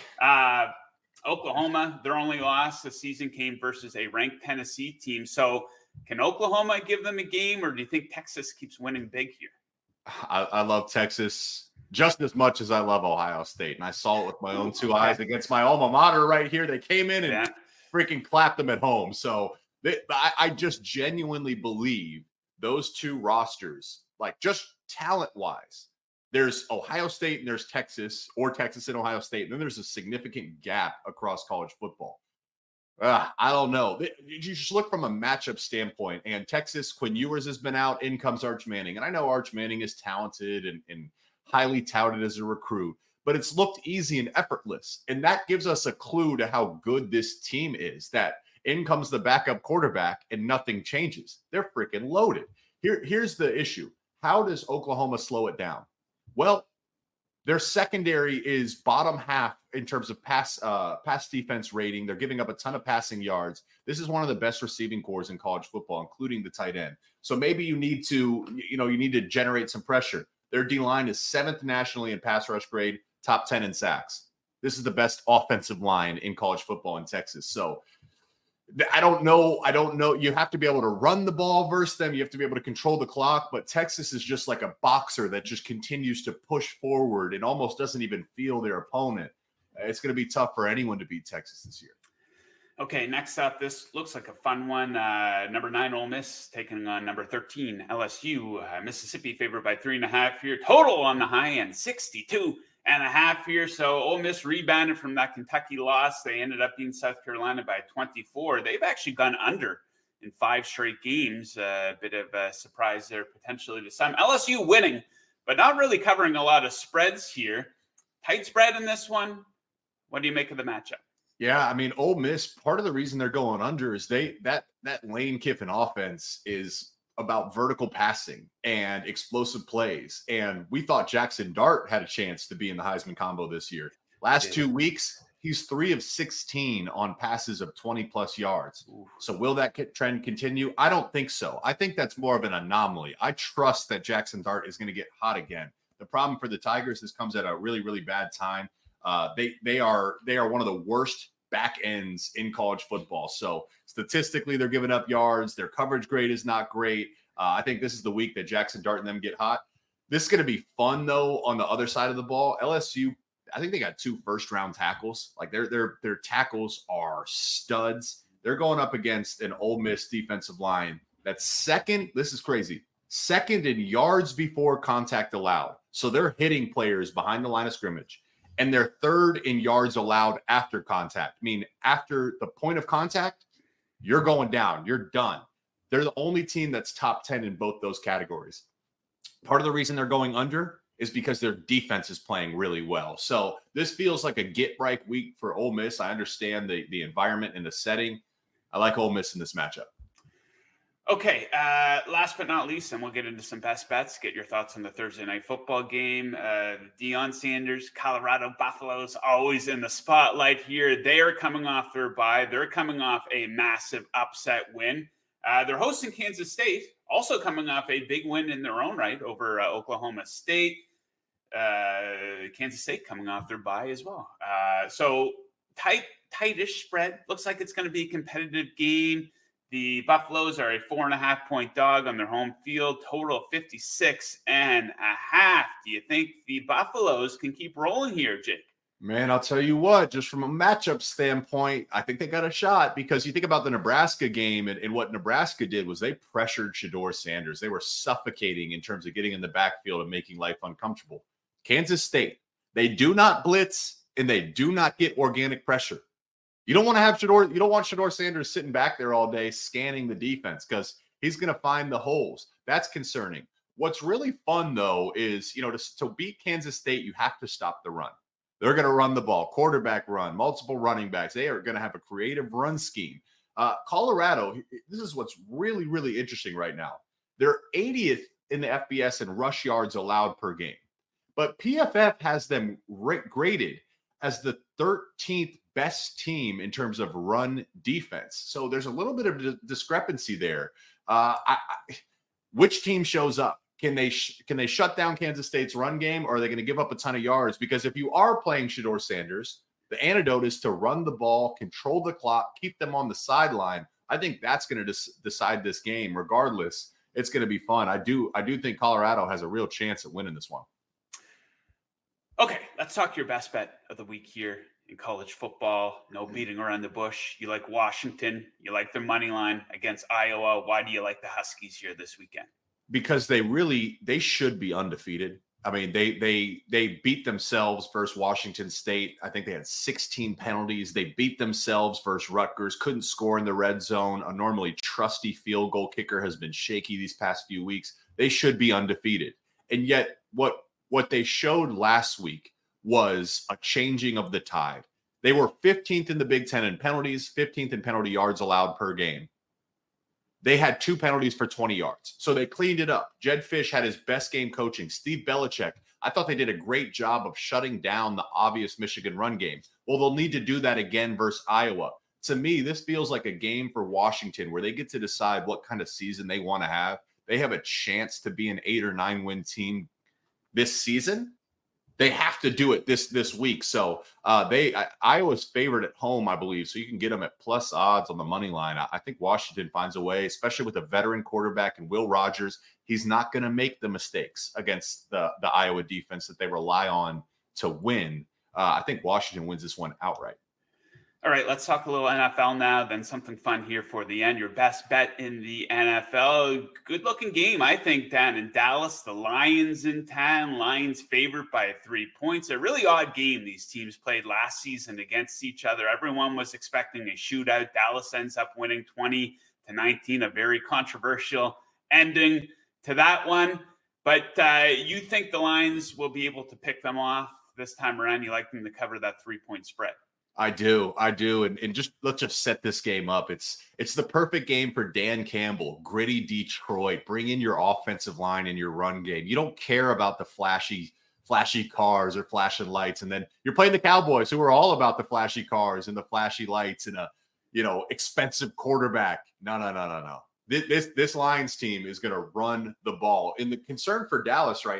Uh, Oklahoma, their only loss this season came versus a ranked Tennessee team. So can Oklahoma give them a game, or do you think Texas keeps winning big here? I, I love Texas just as much as I love Ohio State. And I saw it with my own two eyes against my alma mater right here. They came in and yeah. freaking clapped them at home. So they, I, I just genuinely believe those two rosters, like just talent-wise, there's Ohio State and there's Texas, or Texas and Ohio State. And then there's a significant gap across college football. Uh, I don't know. You just look from a matchup standpoint, and Texas, Quinn Ewers has been out. In comes Arch Manning. And I know Arch Manning is talented and, and highly touted as a recruit, but it's looked easy and effortless. And that gives us a clue to how good this team is, that in comes the backup quarterback and nothing changes. They're freaking loaded. Here, here's the issue. How does Oklahoma slow it down? Well, their secondary is bottom half in terms of pass uh, pass defense rating. They're giving up a ton of passing yards. This is one of the best receiving corps in college football, including the tight end. So maybe you need to, you know, you need to generate some pressure. Their D-line is seventh nationally in pass rush grade, top ten in sacks. This is the best offensive line in college football in Texas. So I don't know. I don't know. You have to be able to run the ball versus them. You have to be able to control the clock. But Texas is just like a boxer that just continues to push forward and almost doesn't even feel their opponent. It's going to be tough for anyone to beat Texas this year. Okay, next up, this looks like a fun one. Uh, number nine, Ole Miss, taking on number thirteen, L S U. Uh, Mississippi favored by three and a half here. Total on the high end, sixty-two and a half here. So Ole Miss rebounded from that Kentucky loss. They ended up beating South Carolina by twenty-four. They've actually gone under in five straight games. Uh, a bit of a surprise there potentially to some. L S U winning, but not really covering a lot of spreads here. Tight spread in this one. What do you make of the matchup? Yeah, I mean, Ole Miss, part of the reason they're going under is they that that Lane Kiffin offense is about vertical passing and explosive plays. And we thought Jackson Dart had a chance to be in the Heisman combo this year. Last two weeks, he's three of sixteen on passes of twenty plus yards. Ooh. So will that trend continue? I don't think so. I think that's more of an anomaly. I trust that Jackson Dart is going to get hot again. The problem for the Tigers, this comes at a really, really bad time. Uh, they they are they are one of the worst back ends in college football. So statistically, they're giving up yards. Their coverage grade is not great. Uh, I think this is the week that Jackson Dart and them get hot. This is going to be fun, though, on the other side of the ball. L S U, I think they got two first-round tackles. Like, their their their tackles are studs. They're going up against an Ole Miss defensive line that's second. This is crazy. Second in yards before contact allowed. So they're hitting players behind the line of scrimmage. And they're third in yards allowed after contact. I mean, after the point of contact, you're going down. You're done. They're the only team that's top ten in both those categories. Part of the reason they're going under is because their defense is playing really well. So this feels like a get-right week for Ole Miss. I understand the, the environment and the setting. I like Ole Miss in this matchup. Okay, uh, last but not least, and we'll get into some best bets. Get your thoughts on the Thursday night football game. Uh, Deion Sanders, Colorado Buffaloes, always in the spotlight here. They are coming off their bye. They're coming off a massive upset win. Uh, they're hosting Kansas State, also coming off a big win in their own right over uh, Oklahoma State. Uh, Kansas State coming off their bye as well. Uh, so tight, tightish spread. Looks like it's going to be a competitive game. The Buffaloes are a four and a half point dog on their home field, total of fifty-six and a half. Do you think the Buffaloes can keep rolling here, Jake? Man, I'll tell you what, just from a matchup standpoint, I think they got a shot because you think about the Nebraska game and, and what Nebraska did was they pressured Shedeur Sanders. They were suffocating in terms of getting in the backfield and making life uncomfortable. Kansas State, they do not blitz and they do not get organic pressure. You don't want to have Shedeur, you don't want Shedeur Sanders sitting back there all day scanning the defense because he's going to find the holes. That's concerning. What's really fun, though, is, you know, to, to beat Kansas State, you have to stop the run. They're going to run the ball, quarterback run, multiple running backs. They are going to have a creative run scheme. Uh, Colorado, this is what's really, really interesting right now. They're eightieth in the F B S in rush yards allowed per game. But P F F has them graded as the thirteenth best team in terms of run defense. So there's a little bit of a discrepancy there. Uh, I, I, which team shows up? Can they sh- can they shut down Kansas State's run game, or are they going to give up a ton of yards? Because if you are playing Shedeur Sanders, the antidote is to run the ball, control the clock, keep them on the sideline. I think that's going to des- decide this game. Regardless, it's going to be fun. I do I do think Colorado has a real chance at winning this one. Okay, let's talk your best bet of the week here in college football. No beating around the bush. You like Washington. You like their money line against Iowa. Why do you like the Huskies here this weekend? Because they really, they should be undefeated. I mean, they they they beat themselves versus Washington State. I think they had sixteen penalties. They beat themselves versus Rutgers. Couldn't score in the red zone. A normally trusty field goal kicker has been shaky these past few weeks. They should be undefeated. And yet what what they showed last week was a changing of the tide. They were fifteenth in the Big Ten in penalties, fifteenth in penalty yards allowed per game. They had two penalties for twenty yards. So they cleaned it up. Jed Fish had his best game coaching. Steve Belichick, I thought they did a great job of shutting down the obvious Michigan run game. Well, they'll need to do that again versus Iowa. To me, this feels like a game for Washington where they get to decide what kind of season they want to have. They have a chance to be an eight or nine win team this season. They have to do it this this week. So uh, they I, Iowa's favored at home, I believe. So you can get them at plus odds on the money line. I, I think Washington finds a way, especially with a veteran quarterback and Will Rogers. He's not going to make the mistakes against the, the Iowa defense that they rely on to win. Uh, I think Washington wins this one outright. All right, let's talk a little N F L now, then something fun here for the end. Your best bet in the N F L. Good-looking game, I think, down in Dallas. The Lions in town. Lions favored by three points. A really odd game these teams played last season against each other. Everyone was expecting a shootout. Dallas ends up winning twenty to nineteen, a very controversial ending to that one. But uh, you think the Lions will be able to pick them off this time around? You like them to cover that three-point spread? I do. I do. And, and just let's just set this game up. It's it's the perfect game for Dan Campbell, gritty Detroit. Bring in your offensive line and your run game. You don't care about the flashy, flashy cars or flashing lights. And then you're playing the Cowboys, who are all about the flashy cars and the flashy lights and a, you know, expensive quarterback. No, no, no, no, no. This this, this Lions team is going to run the ball. And the concern for Dallas right now,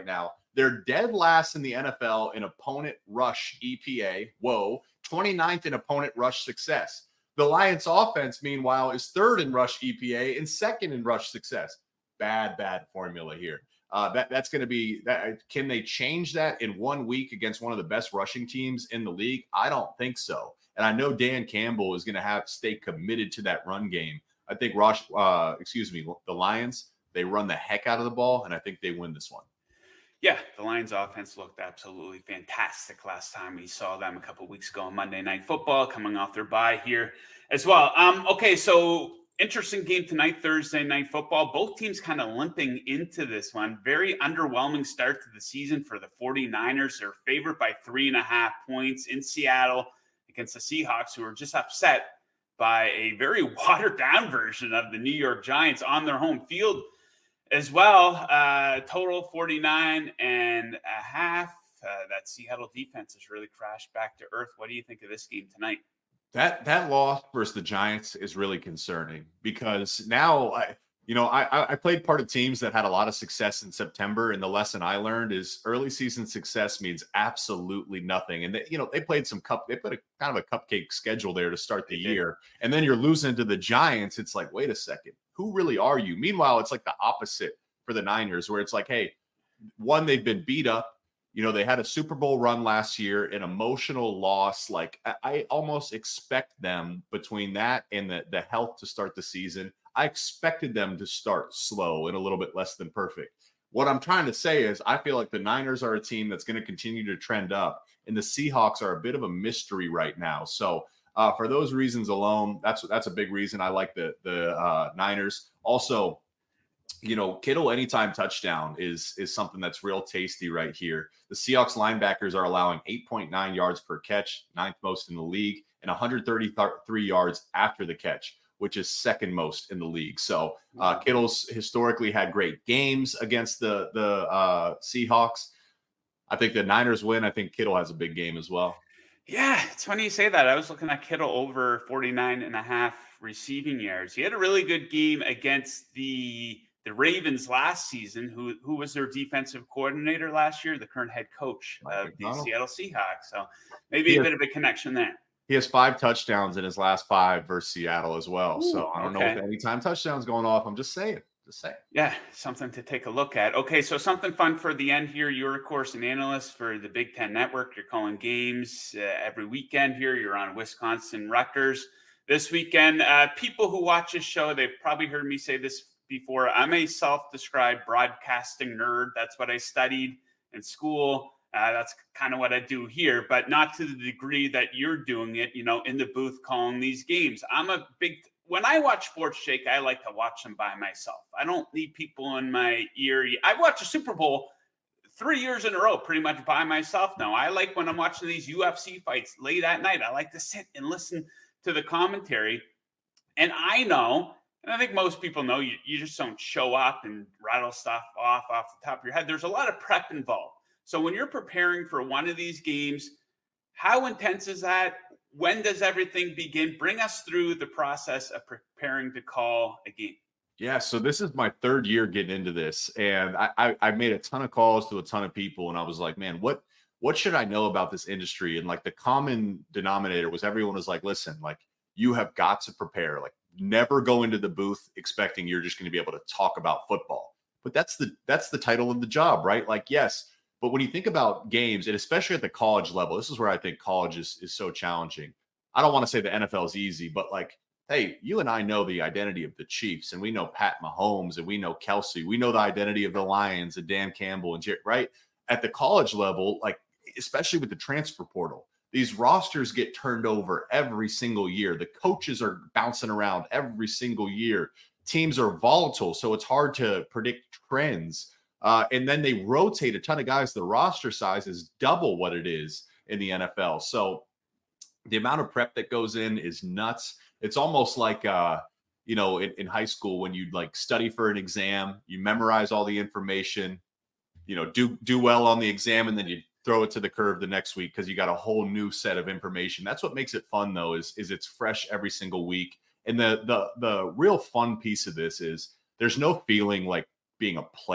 They're dead last in the N F L in opponent rush E P A. Whoa. twenty-ninth in opponent rush success. The Lions offense, meanwhile, is third in rush E P A and second in rush success. Bad, bad formula here. Uh, that that's going to be that. Can they change that in one week against one of the best rushing teams in the league? I don't think so. And I know Dan Campbell is going to have to stay committed to that run game. I think Rush, uh, excuse me, the Lions, they run the heck out of the ball, and I think they win this one. Yeah, the Lions offense looked absolutely fantastic last time we saw them a couple weeks ago on Monday Night Football, coming off their bye here as well. Um, okay, so interesting game tonight, Thursday Night Football. Both teams kind of limping into this one. Very underwhelming start to the season for the 49ers. They're favored by three and a half points in Seattle against the Seahawks, who are just upset by a very watered down version of the New York Giants on their home field as well. Uh, total forty-nine and a half. Uh, that Seattle defense has really crashed back to earth. What do you think of this game tonight? That that loss versus the Giants is really concerning because now, I, you know, I, I played part of teams that had a lot of success in September, and the lesson I learned is early season success means absolutely nothing. And they, you know, they played some cup, they put a kind of a cupcake schedule there to start the year, and then you're losing to the Giants. It's like, wait a second, who really are you? Meanwhile, it's like the opposite for the Niners, where it's like, hey, one, they've been beat up. You know, they had a Super Bowl run last year, an emotional loss. Like I, I almost expect them between that and the, the health to start the season. I expected them to start slow and a little bit less than perfect. What I'm trying to say is I feel like the Niners are a team that's going to continue to trend up, and the Seahawks are a bit of a mystery right now. So uh, for those reasons alone, that's that's a big reason I like the the uh, Niners. Also, you know, Kittle anytime touchdown is is something that's real tasty right here. The Seahawks linebackers are allowing eight point nine yards per catch, ninth most in the league, and one hundred thirty-three yards after the catch, which is second most in the league. So uh, Kittle's historically had great games against the the uh, Seahawks. I think the Niners win. I think Kittle has a big game as well. Yeah, it's funny you say that. I was looking at Kittle over forty-nine and a half receiving yards. He had a really good game against the the Ravens last season, who who was their defensive coordinator last year, the current head coach of the Seattle Seahawks. So maybe a bit of a connection there. He has five touchdowns in his last five versus Seattle as well. Ooh, so I don't okay. know if anytime touchdowns going off. I'm just saying. Just saying. Yeah, something to take a look at. Okay, so something fun for the end here. You're, of course, an analyst for the Big Ten Network. You're calling games uh, every weekend here. You're on Wisconsin Rutgers this weekend. Uh, people who watch this show, they've probably heard me say this before. I'm a self-described broadcasting nerd. That's what I studied in school. Uh, that's kind of what I do here, but not to the degree that you're doing it, you know, in the booth calling these games. I'm a big, when I watch sports, Jake, I like to watch them by myself. I don't need people in my ear. I watch a Super Bowl three years in a row, pretty much by myself now. I like when I'm watching these U F C fights late at night, I like to sit and listen to the commentary. And I know, and I think most people know, you, you just don't show up and rattle stuff off off the top of your head. There's a lot of prep involved. So when you're preparing for one of these games, how intense is that? When does everything begin? Bring us through the process of preparing to call a game. Yeah, so this is my third year getting into this, and I, I, I made a ton of calls to a ton of people, and I was like, man, what what should I know about this industry? And like the common denominator was everyone was like, listen, like you have got to prepare. Like never go into the booth expecting you're just going to be able to talk about football. But that's the that's the title of the job, right? Like, yes. But when you think about games, and especially at the college level, this is where I think college is, is so challenging. I don't want to say the N F L is easy, but like, hey, you and I know the identity of the Chiefs, and we know Pat Mahomes, and we know Kelsey. We know the identity of the Lions and Dan Campbell and Jerry, right? At the college level, like, especially with the transfer portal, these rosters get turned over every single year. The coaches are bouncing around every single year. Teams are volatile, so it's hard to predict trends. Uh, and then they rotate a ton of guys. The roster size is double what it is in the N F L. So the amount of prep that goes in is nuts. It's almost like, uh, you know, in, in high school when you like study for an exam, you memorize all the information, you know, do do well on the exam, and then you throw it to the curve the next week because you got a whole new set of information. That's what makes it fun, though, is, is it's fresh every single week. And the the the real fun piece of this is there's no feeling like being a player.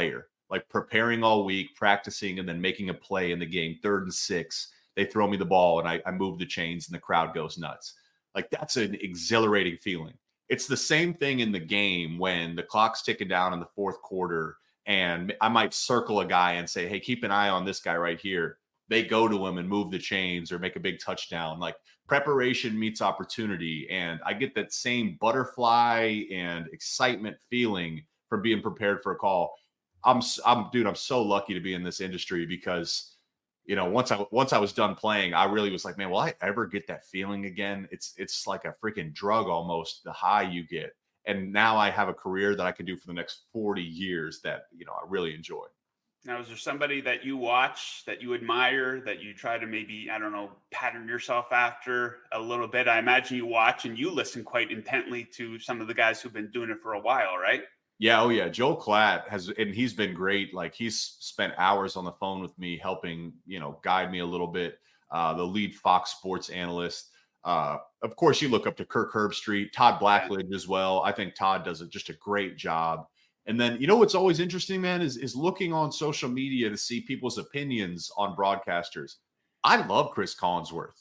like preparing all week, practicing, and then making a play in the game, third and six. They throw me the ball and I, I move the chains and the crowd goes nuts. Like that's an exhilarating feeling. It's the same thing in the game when the clock's ticking down in the fourth quarter and I might circle a guy and say, hey, keep an eye on this guy right here. They go to him and move the chains or make a big touchdown. Like preparation meets opportunity. And I get that same butterfly and excitement feeling from being prepared for a call. I'm, I'm, dude, I'm so lucky to be in this industry because, you know, once I, once I was done playing, I really was like, man, will I ever get that feeling again? It's, it's like a freaking drug almost, the high you get. And now I have a career that I can do for the next forty years that, you know, I really enjoy. Now, is there somebody that you watch, that you admire, that you try to maybe, I don't know, pattern yourself after a little bit? I imagine you watch and you listen quite intently to some of the guys who've been doing it for a while, right? Yeah. Oh, yeah. Joel Klatt has, and he's been great. Like he's spent hours on the phone with me, helping, you know, guide me a little bit. Uh, the lead Fox Sports analyst. Uh, of course, you look up to Kirk Herbstreit, Todd Blackledge as well. I think Todd does a, just a great job. And then, you know, what's always interesting, man, is, is looking on social media to see people's opinions on broadcasters. I love Chris Collinsworth.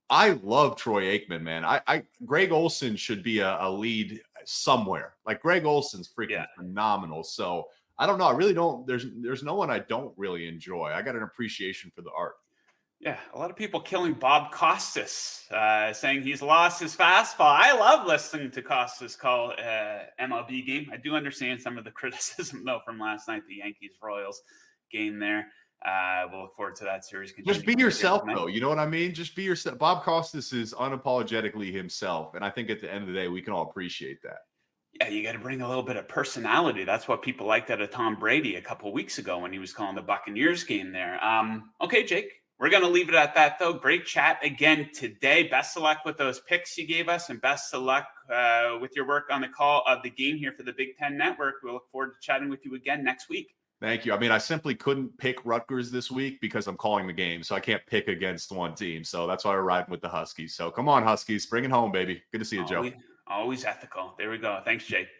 I love Troy Aikman, man. I, I Greg Olsen should be a, a lead somewhere. Like Greg Olsen's freaking yeah. phenomenal. So I don't know. I really don't. There's there's no one I don't really enjoy. I got an appreciation for the art. Yeah, a lot of people killing Bob Costas, uh, saying he's lost his fastball. I love listening to Costas call uh, M L B game. I do understand some of the criticism, though, from last night, the Yankees-Royals game there. Uh, we'll look forward to that series. Just be yourself, though. You know what I mean? Just be yourself. Bob Costas is unapologetically himself, and I think at the end of the day, we can all appreciate that. Yeah, you got to bring a little bit of personality. That's what people liked out of Tom Brady a couple of weeks ago when he was calling the Buccaneers game there. Um, okay, Jake. We're going to leave it at that, though. Great chat again today. Best of luck with those picks you gave us, and best of luck uh, with your work on the call of the game here for the Big Ten Network. We'll look forward to chatting with you again next week. Thank you. I mean, I simply couldn't pick Rutgers this week because I'm calling the game, so I can't pick against one team. So that's why we're riding with the Huskies. So come on, Huskies. Bring it home, baby. Good to see you, always, Joe. Always ethical. There we go. Thanks, Jake.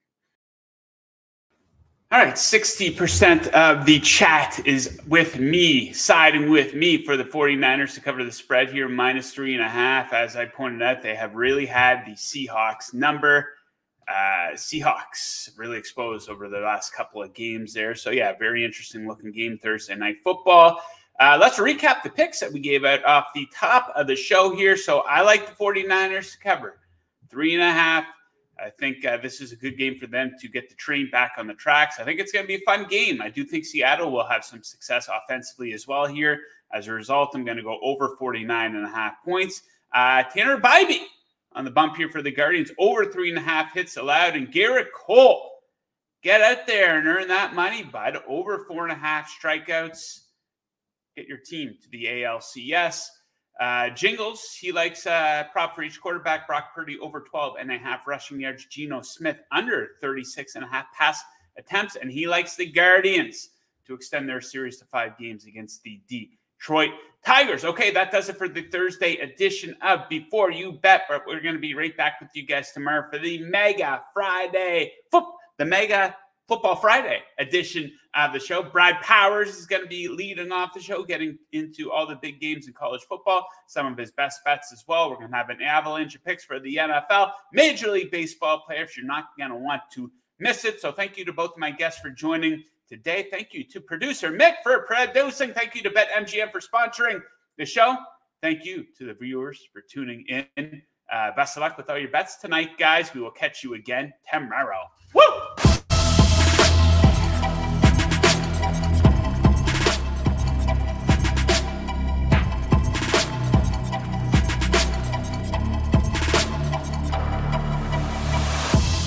All right, sixty percent of the chat is with me, siding with me for the 49ers to cover the spread here, minus three and a half. As I pointed out, they have really had the Seahawks number. Uh, Seahawks really exposed over the last couple of games there. So, yeah, very interesting looking game Thursday Night Football. Uh, let's recap the picks that we gave out off the top of the show here. So, I like the 49ers to cover three and a half. I think uh, this is a good game for them to get the train back on the tracks. I think it's going to be a fun game. I do think Seattle will have some success offensively as well here. As a result, I'm going to go over forty-nine and a half points. Uh, Tanner Bybee on the bump here for the Guardians, over three and a half hits allowed. And Garrett Cole, get out there and earn that money, bud. Over four and a half strikeouts. Get your team to the A L C S. Uh, Jingles, he likes uh, prop for each quarterback. Brock Purdy over twelve and a half rushing yards. Geno Smith under thirty-six and a half pass attempts. And he likes the Guardians to extend their series to five games against the Detroit Tigers. Okay, that does it for the Thursday edition of Before You Bet. But we're going to be right back with you guys tomorrow for the Mega Friday, foot, the Mega Football Friday edition of the show. Brad Powers is going to be leading off the show, getting into all the big games in college football, some of his best bets as well. We're going to have an avalanche of picks for the N F L, Major League Baseball players. You're not going to want to miss it. So thank you to both of my guests for joining today. Thank you to producer Mick for producing. Thank you to BetMGM for sponsoring the show. Thank you to the viewers for tuning in. Uh, best of luck with all your bets tonight, guys. We will catch you again tomorrow. Woo!